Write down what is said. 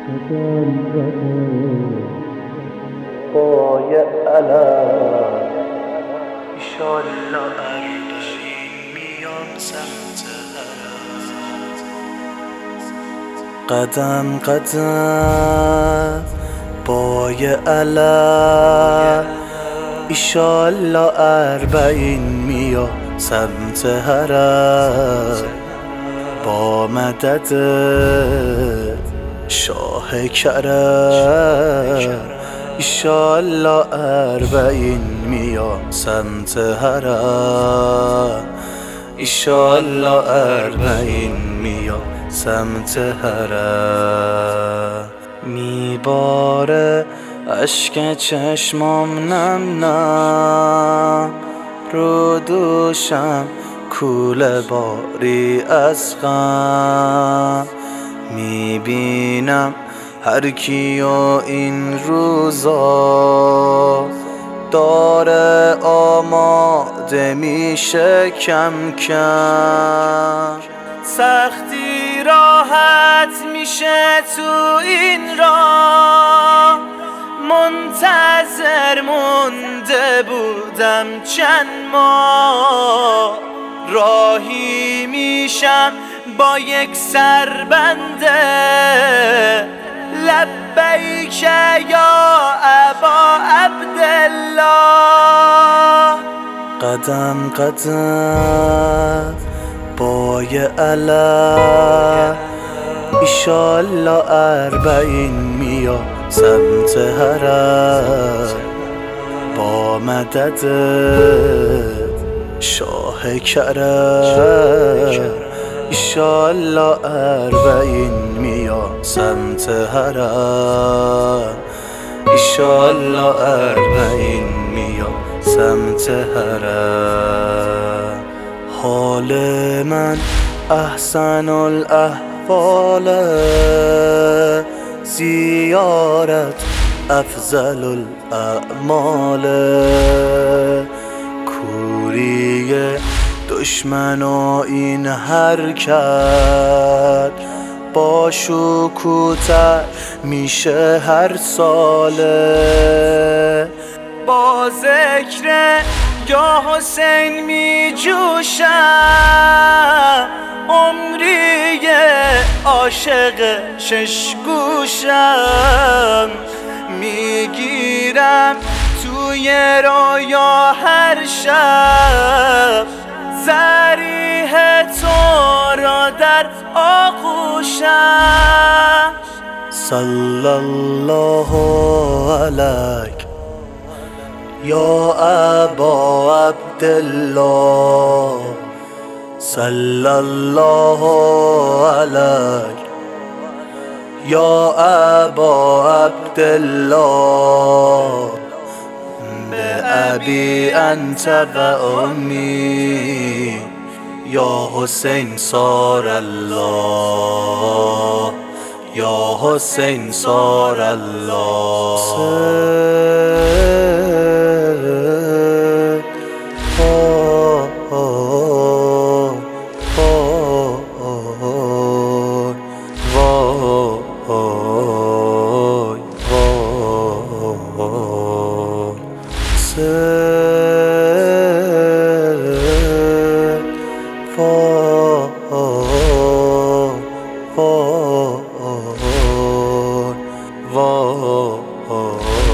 قدم قدم پای علم ایشالله اردشین میام سمت هرم. قدم قدم پای علم ایشالله اربعین میام سمت هرم. با مدد شاه کرم ایشالله اربعین میام سمت حرم. ایشالله اربعین میام سمت حرم. میباره اشک چشمام نم نم، رو دوشم کوله باری از غم. میبینم هر کیو این روزا داره آماده میشه کم کم. سختی راحت میشه تو این راه، منتظر مونده بودم چند ماه. راهی میشم با یک سربنده، لبیک یا ابا عبدالله. قدم قدم پای علم ایشالله اربعین میام سمت حرم. با مدد شاه کرم ایشالله اربعین میام سمت حرم. ایشالله اربعین میام سمت حرم. حال من احسن الاحوال، زیارت افضل الاعمال. کوری دشمن و این حرکت با شکوتر میشه هر ساله. با ذکر یا حسین می جوشم، عمری عاشق شش گوشم. میگیرم توی رویا هر شب، ضریح تو را در آغوشم. صلی الله علیک یا ابا عبدالله. صلی الله علیک یا ابا عبدالله. به ابی انت و امی یا حسین صار الله. یا حسین صار الله.